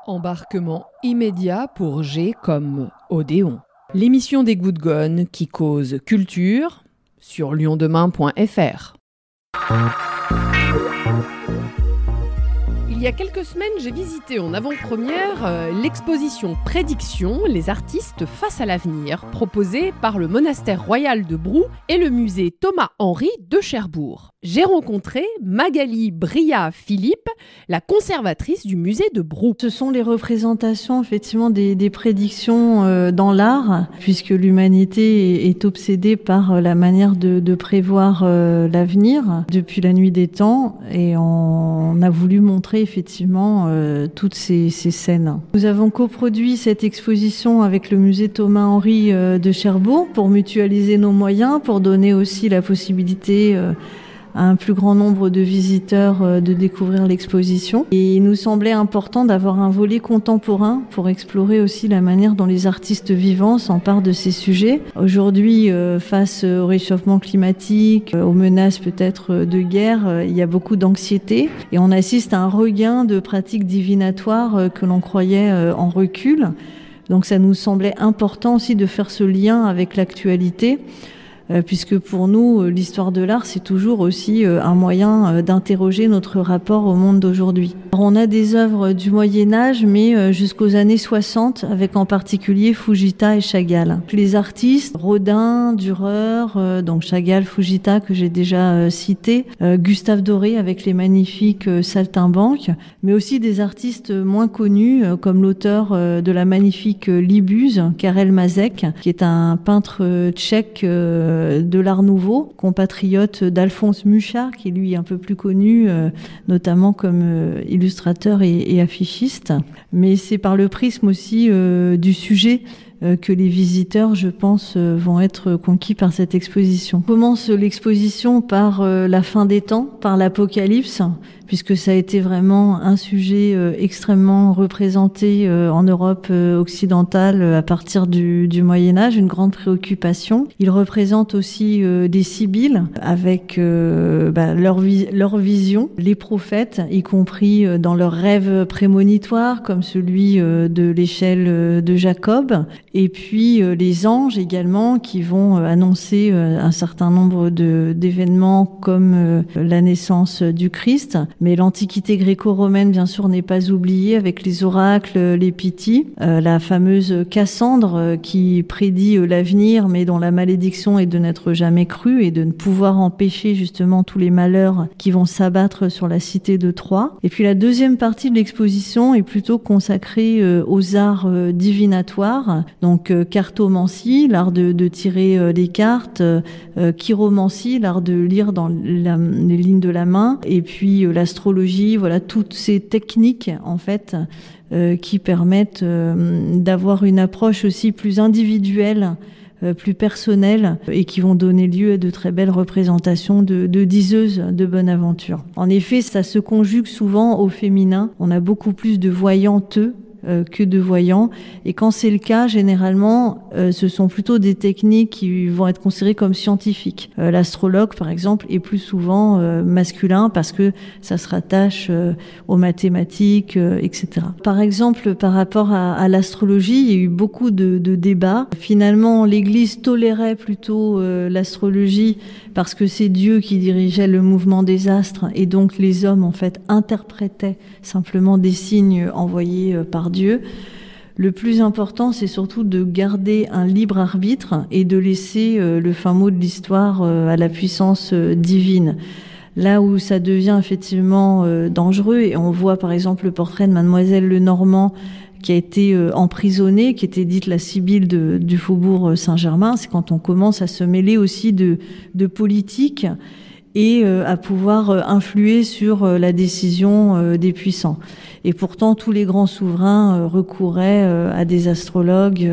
Embarquement immédiat pour G comme Odéon. L'émission des Gouttes Gones qui cause culture sur lyondemain.fr. Il y a quelques semaines, j'ai visité en avant-première l'exposition Prédiction, les artistes face à l'avenir, proposée par le monastère royal de Brou et le musée Thomas-Henry de Cherbourg. J'ai rencontré Magali Bria-Philippe, la conservatrice du musée de Brou. Ce sont les représentations effectivement des prédictions dans l'art, puisque l'humanité est obsédée par la manière de prévoir l'avenir depuis la nuit des temps, et on a voulu montrer effectivement toutes ces scènes. Nous avons coproduit cette exposition avec le musée Thomas-Henry de Cherbourg pour mutualiser nos moyens, pour donner aussi la possibilité à un plus grand nombre de visiteurs de découvrir l'exposition. Et il nous semblait important d'avoir un volet contemporain pour explorer aussi la manière dont les artistes vivants s'emparent de ces sujets. Aujourd'hui, face au réchauffement climatique, aux menaces peut-être de guerre, il y a beaucoup d'anxiété et on assiste à un regain de pratiques divinatoires que l'on croyait en recul. Donc ça nous semblait important aussi de faire ce lien avec l'actualité, puisque pour nous, l'histoire de l'art, c'est toujours aussi un moyen d'interroger notre rapport au monde d'aujourd'hui. Alors, on a des œuvres du Moyen-Âge, mais jusqu'aux années 60, avec en particulier Fujita et Chagall. Les artistes, Rodin, Dürer, donc Chagall, Fujita, que j'ai déjà cité, Gustave Doré avec les magnifiques saltimbanques, mais aussi des artistes moins connus, comme l'auteur de la magnifique Libuse, Karel Mazek, qui est un peintre tchèque de l'Art Nouveau, compatriote d'Alphonse Mucha, qui lui est un peu plus connu, notamment comme illustrateur et affichiste. Mais c'est par le prisme aussi du sujet que les visiteurs, je pense, vont être conquis par cette exposition. On commence l'exposition par la fin des temps, par l'Apocalypse, puisque ça a été vraiment un sujet extrêmement représenté en Europe occidentale à partir du Moyen-Âge, une grande préoccupation. Il représente aussi des sibylles avec leur vision, les prophètes, y compris dans leurs rêves prémonitoires, comme celui de l'échelle de Jacob, et puis les anges également qui vont annoncer un certain nombre d'événements comme la naissance du Christ. Mais l'Antiquité gréco-romaine, bien sûr, n'est pas oubliée avec les oracles, les Pythie, la fameuse Cassandre qui prédit l'avenir, mais dont la malédiction est de n'être jamais crue et de ne pouvoir empêcher justement tous les malheurs qui vont s'abattre sur la cité de Troie. Et puis la deuxième partie de l'exposition est plutôt consacrée aux arts divinatoires, donc cartomancie, l'art de tirer les cartes, chiromancie, l'art de lire dans les lignes de la main, et puis l'astrologie, voilà, toutes ces techniques en fait qui permettent d'avoir une approche aussi plus individuelle, plus personnelle, et qui vont donner lieu à de très belles représentations de diseuses de bonne aventure. En effet, ça se conjugue souvent au féminin. On a beaucoup plus de voyanteux que de voyants, et quand c'est le cas, généralement ce sont plutôt des techniques qui vont être considérées comme scientifiques. L'astrologue par exemple est plus souvent masculin parce que ça se rattache aux mathématiques, etc. Par exemple, par rapport à l'astrologie, il y a eu beaucoup de débats. Finalement, l'Église tolérait plutôt l'astrologie parce que c'est Dieu qui dirigeait le mouvement des astres, et donc les hommes en fait interprétaient simplement des signes envoyés par Dieu. Le plus important, c'est surtout de garder un libre arbitre et de laisser le fin mot de l'histoire à la puissance divine. Là où ça devient effectivement dangereux, et on voit par exemple le portrait de Mademoiselle Lenormand qui a été emprisonnée, qui était dite la Sibylle du faubourg Saint-Germain, c'est quand on commence à se mêler aussi de politique et à pouvoir influer sur la décision des puissants. Et pourtant, tous les grands souverains recouraient à des astrologues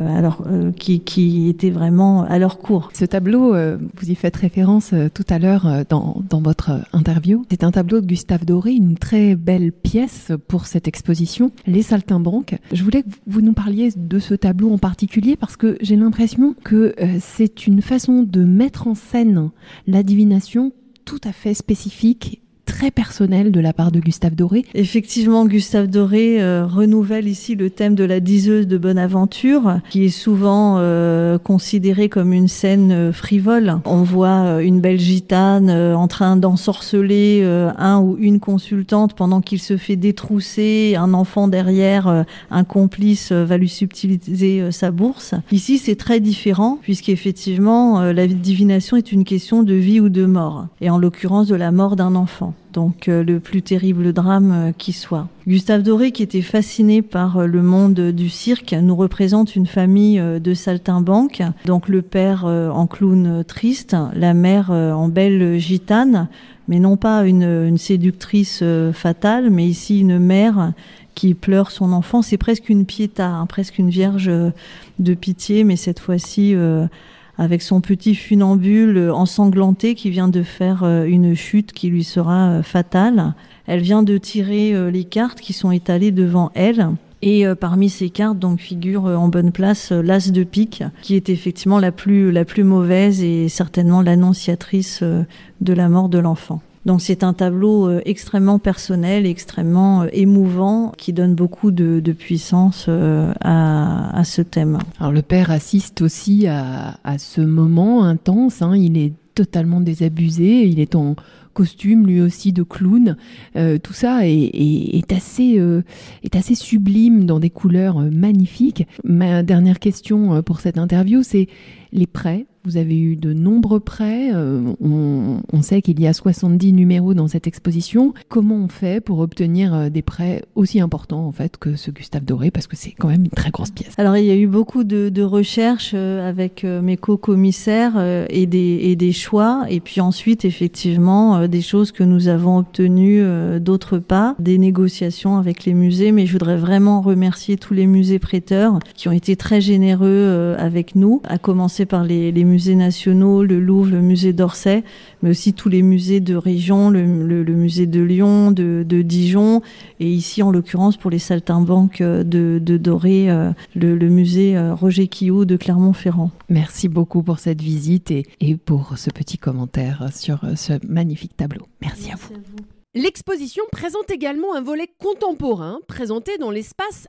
qui étaient vraiment à leur cour. Ce tableau, vous y faites référence tout à l'heure dans votre interview. C'est un tableau de Gustave Doré, une très belle pièce pour cette exposition, Les Saltimbanques. Je voulais que vous nous parliez de ce tableau en particulier parce que j'ai l'impression que c'est une façon de mettre en scène la divination tout à fait spécifique, très très personnel de la part de Gustave Doré. Effectivement, Gustave Doré renouvelle ici le thème de la diseuse de bonne aventure, qui est souvent considérée comme une scène frivole. On voit une belle gitane en train d'ensorceler un ou une consultante pendant qu'il se fait détrousser, un enfant derrière, un complice va lui subtiliser sa bourse. Ici, c'est très différent, puisqu'effectivement, la divination est une question de vie ou de mort, et en l'occurrence de la mort d'un enfant. Donc le plus terrible drame qui soit. Gustave Doré, qui était fasciné par le monde du cirque, nous représente une famille de saltimbanques. Donc le père en clown triste, la mère en belle gitane, mais non pas une séductrice fatale, mais ici une mère qui pleure son enfant. C'est presque une Pietà, presque une vierge de pitié, mais cette fois-ci avec son petit funambule ensanglanté qui vient de faire une chute qui lui sera fatale. Elle vient de tirer les cartes qui sont étalées devant elle. Et parmi ces cartes, donc, figure en bonne place l'as de pique, qui est effectivement la plus mauvaise et certainement l'annonciatrice de la mort de l'enfant. Donc c'est un tableau extrêmement personnel, extrêmement émouvant, qui donne beaucoup de puissance à ce thème. Alors le père assiste aussi à ce moment intense, il est totalement désabusé, il est en costume lui aussi de clown. Tout ça est assez sublime dans des couleurs magnifiques. Ma dernière question pour cette interview, c'est les prêts. Vous avez eu de nombreux prêts. On sait qu'il y a 70 numéros dans cette exposition. Comment on fait pour obtenir des prêts aussi importants en fait que ce Gustave Doré, parce que c'est quand même une très grosse pièce. Alors il y a eu beaucoup de recherches avec mes co-commissaires et des choix, et puis ensuite effectivement des choses que nous avons obtenues d'autre part, des négociations avec les musées. Mais je voudrais vraiment remercier tous les musées prêteurs qui ont été très généreux avec nous, à commencer par les musées nationaux, le Louvre, le musée d'Orsay, mais aussi tous les musées de région, le musée de Lyon, de Dijon, et ici en l'occurrence pour les saltimbanques de Doré, le musée Roger Quillot de Clermont-Ferrand. Merci beaucoup pour cette visite et pour ce petit commentaire sur ce magnifique tableau. Merci à vous. L'exposition présente également un volet contemporain présenté dans l'espace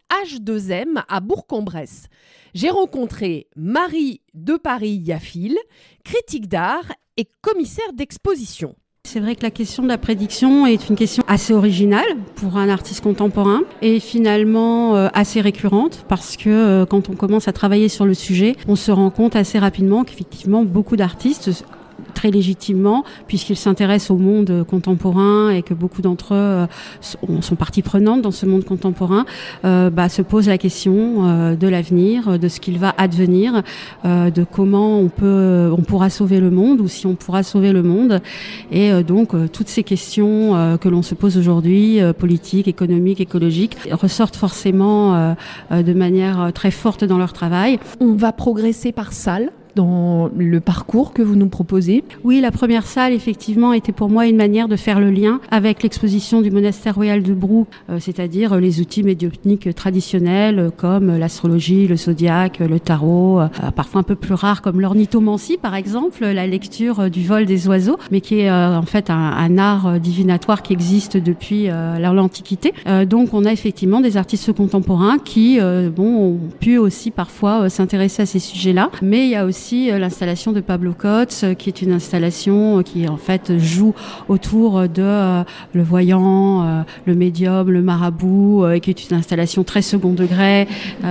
H2M à Bourg-en-Bresse. J'ai rencontré Marie de Paris-Yafil, critique d'art et commissaire d'exposition. C'est vrai que la question de la prédiction est une question assez originale pour un artiste contemporain et finalement assez récurrente, parce que quand on commence à travailler sur le sujet, on se rend compte assez rapidement qu'effectivement beaucoup d'artistes, très légitimement, puisqu'ils s'intéressent au monde contemporain et que beaucoup d'entre eux sont partie prenante dans ce monde contemporain, se posent la question de l'avenir, de ce qu'il va advenir, de comment on pourra sauver le monde, ou si on pourra sauver le monde. Et donc toutes ces questions que l'on se pose aujourd'hui, politiques, économiques, écologiques, ressortent forcément de manière très forte dans leur travail. On va progresser par salle dans le parcours que vous nous proposez. Oui, la première salle, effectivement, était pour moi une manière de faire le lien avec l'exposition du monastère royal de Brou, c'est-à-dire les outils médiumniques traditionnels comme l'astrologie, le zodiaque, le tarot, parfois un peu plus rares comme l'ornithomancie, par exemple, la lecture du vol des oiseaux, mais qui est en fait un art divinatoire qui existe depuis l'Antiquité. Donc on a effectivement des artistes contemporains qui ont pu aussi parfois s'intéresser à ces sujets-là, mais il y a aussi l'installation de Pablo Cots, qui est une installation qui en fait joue autour de le voyant, le médium, le marabout, qui est une installation très second degré,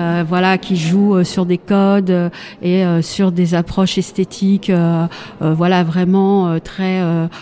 qui joue sur des codes et sur des approches esthétiques, vraiment très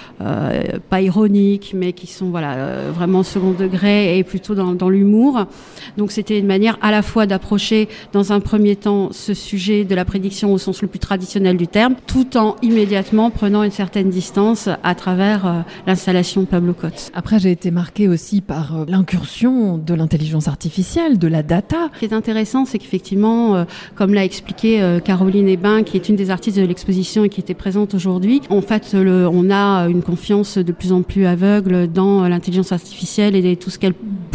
pas ironiques, mais qui sont vraiment second degré et plutôt dans l'humour. Donc c'était une manière à la fois d'approcher dans un premier temps ce sujet de la prédiction au sens le plus traditionnel du terme, tout en immédiatement prenant une certaine distance à travers l'installation de Pablo Cots. Après, j'ai été marquée aussi par l'incursion de l'intelligence artificielle, de la data. Ce qui est intéressant, c'est qu'effectivement, comme l'a expliqué Caroline Hébin, qui est une des artistes de l'exposition et qui était présente aujourd'hui, en fait, on a une confiance de plus en plus aveugle dans l'intelligence artificielle et tout ce qu'elle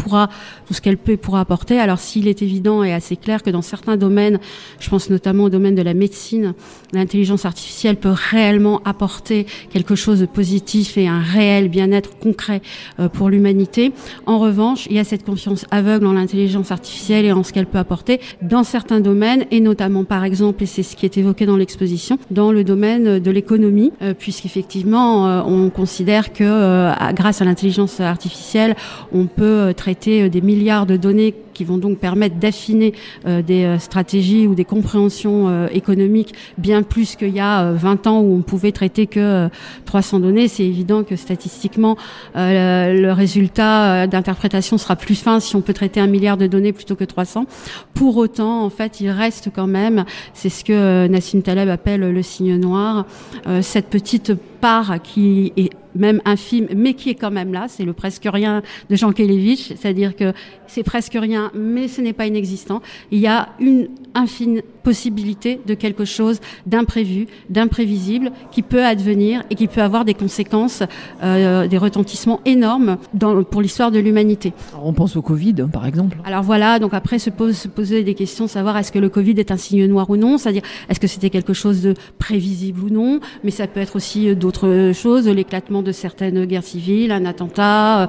peut et pourra apporter. Alors, s'il est évident et assez clair que dans certains domaines, je pense notamment au domaine de la médecine, l'intelligence artificielle peut réellement apporter quelque chose de positif et un réel bien-être concret pour l'humanité. En revanche, il y a cette confiance aveugle en l'intelligence artificielle et en ce qu'elle peut apporter dans certains domaines, et notamment par exemple, et c'est ce qui est évoqué dans l'exposition, dans le domaine de l'économie, puisqu'effectivement on considère que grâce à l'intelligence artificielle, on peut traiter des milliards de données qui vont donc permettre d'affiner des stratégies ou des compréhensions économiques bien plus qu'il y a 20 ans où on pouvait traiter que 300 données. C'est évident que statistiquement, le résultat d'interprétation sera plus fin si on peut traiter 1 milliard de données plutôt que 300. Pour autant, en fait, il reste quand même, c'est ce que Nassim Taleb appelle le signe noir, cette petite part qui est même infime, mais qui est quand même là, c'est le presque rien de Jean Kelevitch, c'est-à-dire que c'est presque rien, mais ce n'est pas inexistant. Il y a une infime possibilité de quelque chose d'imprévu, d'imprévisible, qui peut advenir et qui peut avoir des conséquences, des retentissements énormes pour l'histoire de l'humanité. Alors, on pense au Covid, par exemple. Alors voilà, donc après se poser des questions, savoir est-ce que le Covid est un signe noir ou non, c'est-à-dire est-ce que c'était quelque chose de prévisible ou non, mais ça peut être aussi d'autres choses, l'éclatement de certaines guerres civiles, un attentat,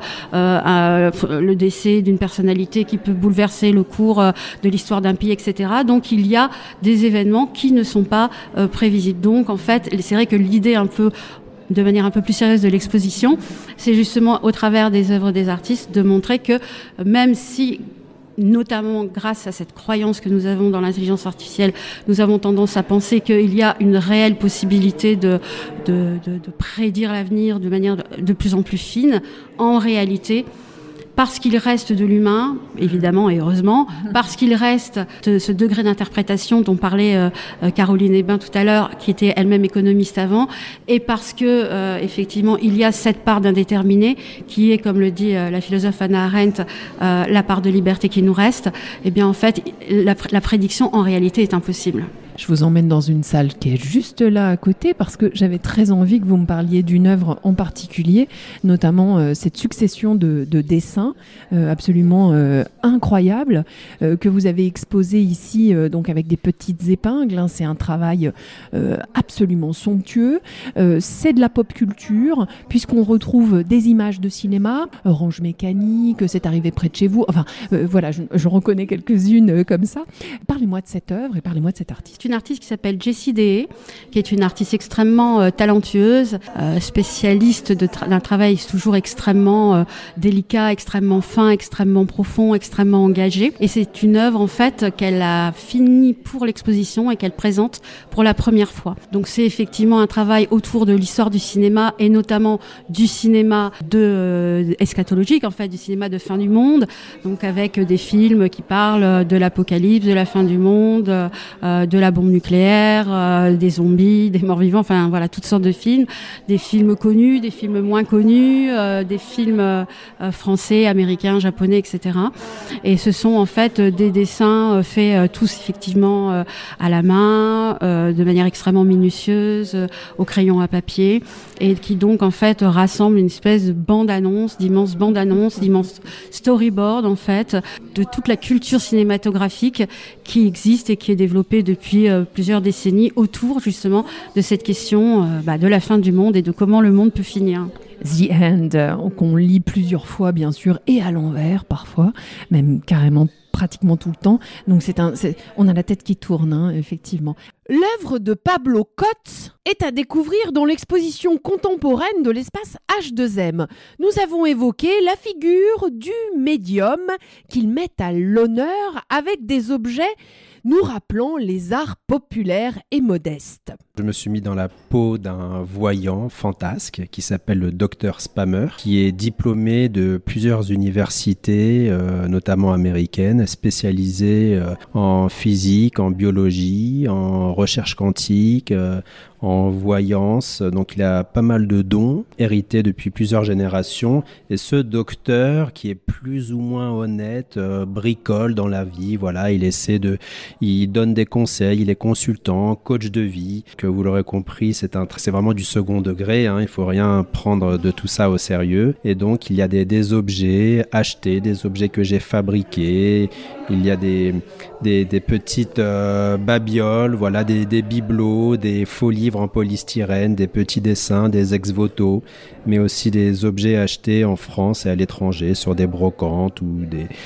le décès d'une personnalité qui peut bouleverser le cours de l'histoire d'un pays, etc. Donc il y a des événements qui ne sont pas prévisibles. Donc en fait, c'est vrai que l'idée de manière un peu plus sérieuse de l'exposition, c'est justement au travers des œuvres des artistes de montrer que même si, notamment grâce à cette croyance que nous avons dans l'intelligence artificielle, nous avons tendance à penser qu'il y a une réelle possibilité de prédire l'avenir de manière de plus en plus fine. En réalité, parce qu'il reste de l'humain, évidemment et heureusement, parce qu'il reste ce degré d'interprétation dont parlait Caroline Hébin tout à l'heure, qui était elle-même économiste avant, et parce que effectivement il y a cette part d'indéterminé qui est, comme le dit la philosophe Hannah Arendt, la part de liberté qui nous reste. Eh bien en fait, la prédiction en réalité est impossible. Je vous emmène dans une salle qui est juste là à côté parce que j'avais très envie que vous me parliez d'une œuvre en particulier, notamment cette succession de dessins absolument incroyables que vous avez exposés ici donc avec des petites épingles. C'est un travail absolument somptueux. C'est de la pop culture puisqu'on retrouve des images de cinéma, Orange Mécanique, C'est arrivé près de chez vous. Enfin voilà, je reconnais quelques-unes comme ça. Parlez-moi de cette œuvre et parlez-moi de cet artiste. Une artiste qui s'appelle Jessie Dehé, qui est une artiste extrêmement talentueuse, spécialiste d'un travail toujours extrêmement délicat, extrêmement fin, extrêmement profond, extrêmement engagé. Et c'est une œuvre en fait qu'elle a finie pour l'exposition et qu'elle présente pour la première fois. Donc c'est effectivement un travail autour de l'histoire du cinéma et notamment du cinéma eschatologique, en fait, du cinéma de fin du monde. Donc avec des films qui parlent de l'apocalypse, de la fin du monde, de la bombe nucléaire, des zombies, des morts-vivants, enfin voilà, toutes sortes de films, des films connus, des films moins connus, des films français, américains, japonais, etc. Et ce sont en fait des dessins faits tous effectivement à la main, de manière extrêmement minutieuse, au crayon à papier, et qui donc en fait rassemblent une espèce de bande-annonce, d'immenses storyboards en fait, de toute la culture cinématographique qui existe et qui est développée depuis plusieurs décennies autour justement de cette question de la fin du monde et de comment le monde peut finir. The End, qu'on lit plusieurs fois bien sûr et à l'envers parfois, même carrément pratiquement tout le temps. Donc on a la tête qui tourne, effectivement. L'œuvre de Pablo Cotz est à découvrir dans l'exposition contemporaine de l'espace H2M. Nous avons évoqué la figure du médium qu'il met à l'honneur avec des objets nous rappelant les arts populaires et modestes. Je me suis mis dans la peau d'un voyant fantasque qui s'appelle le Dr Spammer, qui est diplômé de plusieurs universités, notamment américaines, spécialisées en physique, en biologie, en recherche quantique, en voyance. Donc il a pas mal de dons hérités depuis plusieurs générations. Et ce docteur, qui est plus ou moins honnête, bricole dans la vie. Voilà, il essaie Il donne des conseils, il est consultant, coach de vie. Que vous l'aurez compris, c'est vraiment du second degré. Il faut rien prendre de tout ça au sérieux. Et donc, il y a des objets achetés, des objets que j'ai fabriqués. Il y a des petites babioles, voilà, des bibelots, des faux livres en polystyrène, des petits dessins, des ex-voto, mais aussi des objets achetés en France et à l'étranger sur des brocantes ou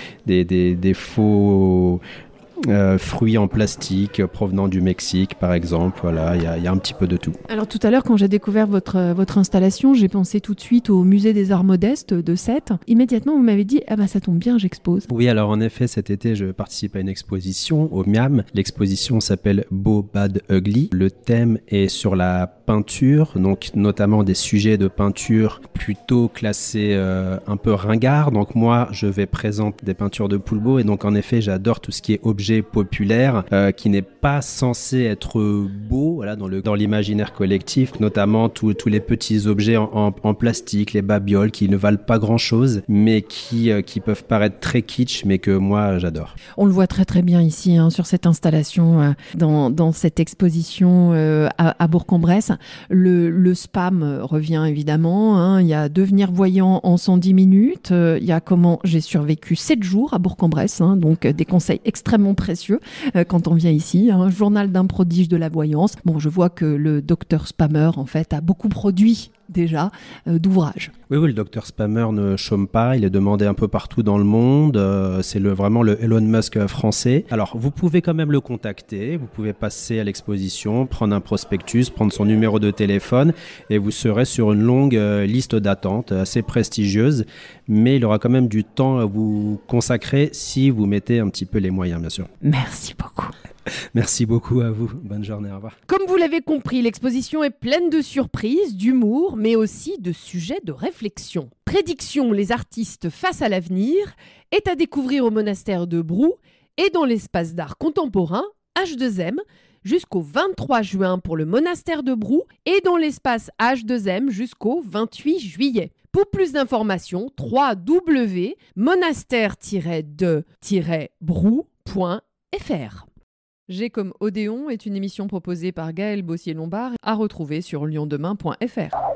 des faux fruits en plastique provenant du Mexique, par exemple. Voilà, il y a un petit peu de tout. Alors tout à l'heure, quand j'ai découvert votre installation, j'ai pensé tout de suite au musée des Arts Modestes de Sète. Immédiatement, vous m'avez dit, ça tombe bien, j'expose. Oui, alors en effet, cet été, je participe à une exposition au MIAM. L'exposition s'appelle Beau, Bad, Ugly. Le thème est sur la peinture, donc notamment des sujets de peinture plutôt classés un peu ringards. Donc moi, je vais présenter des peintures de Poulbeau et donc en effet, j'adore tout ce qui est objet populaire qui n'est pas censé être beau, voilà, dans l'imaginaire collectif, notamment tous les petits objets en plastique, les babioles qui ne valent pas grand-chose, mais qui peuvent paraître très kitsch, mais que moi j'adore. On le voit très très bien ici sur cette installation, dans cette exposition à Bourg-en-Bresse. Le spam revient évidemment. Il y a devenir voyant en 110 minutes. Il y a comment j'ai survécu 7 jours à Bourg-en-Bresse. Donc des conseils extrêmement précieux quand on vient ici. Un journal d'un prodige de la voyance. Bon, je vois que le docteur Spammer, en fait, a beaucoup produit déjà d'ouvrages. Oui, le docteur Spammer ne chôme pas, il est demandé un peu partout dans le monde, c'est vraiment le Elon Musk français. Alors, vous pouvez quand même le contacter, vous pouvez passer à l'exposition, prendre un prospectus, prendre son numéro de téléphone et vous serez sur une longue liste d'attente assez prestigieuse, mais il aura quand même du temps à vous consacrer si vous mettez un petit peu les moyens, bien sûr. Merci beaucoup. Merci beaucoup à vous. Bonne journée, au revoir. Comme vous l'avez compris, l'exposition est pleine de surprises, d'humour, mais aussi de sujets de réflexion. Prédiction, les artistes face à l'avenir est à découvrir au monastère de Brou et dans l'espace d'art contemporain H2M jusqu'au 23 juin pour le monastère de Brou et dans l'espace H2M jusqu'au 28 juillet. Pour plus d'informations, www.monastère-de-brou.fr. G comme Odéon est une émission proposée par Gaël Bossier-Lombard à retrouver sur liondemain.fr.